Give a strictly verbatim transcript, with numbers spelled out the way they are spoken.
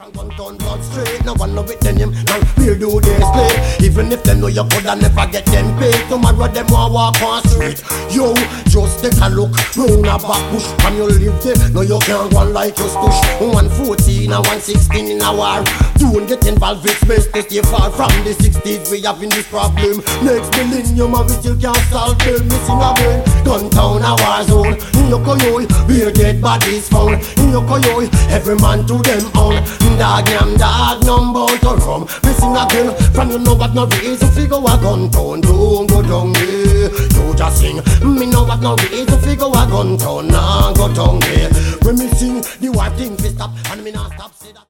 From gun town blood straight, no one know with them him. Now we'll do this play. Even if they know you coulda never get them paid. Tomorrow them want walk on street. Yo, just take a look round a back bush. When you live there, no you can't run like your stush. one fourteen and one sixteen in a war. Don't get involved, it's best to stay far from the sixties. We having this problem. Next millennium of it still can't solve them. Missing a brain. Gun town a war zone. In Yokoyoi, we'll get bodies found. In Yokoyoi, every man to them own. Dog yam dog, number to rum. Missing a girl, from you know what no reason figure a gun town. Don't go down there. You just sing. Me know what no reason figure a gun town. Nah go down there. When me sing, the wife thing fi stop and me not stop say that.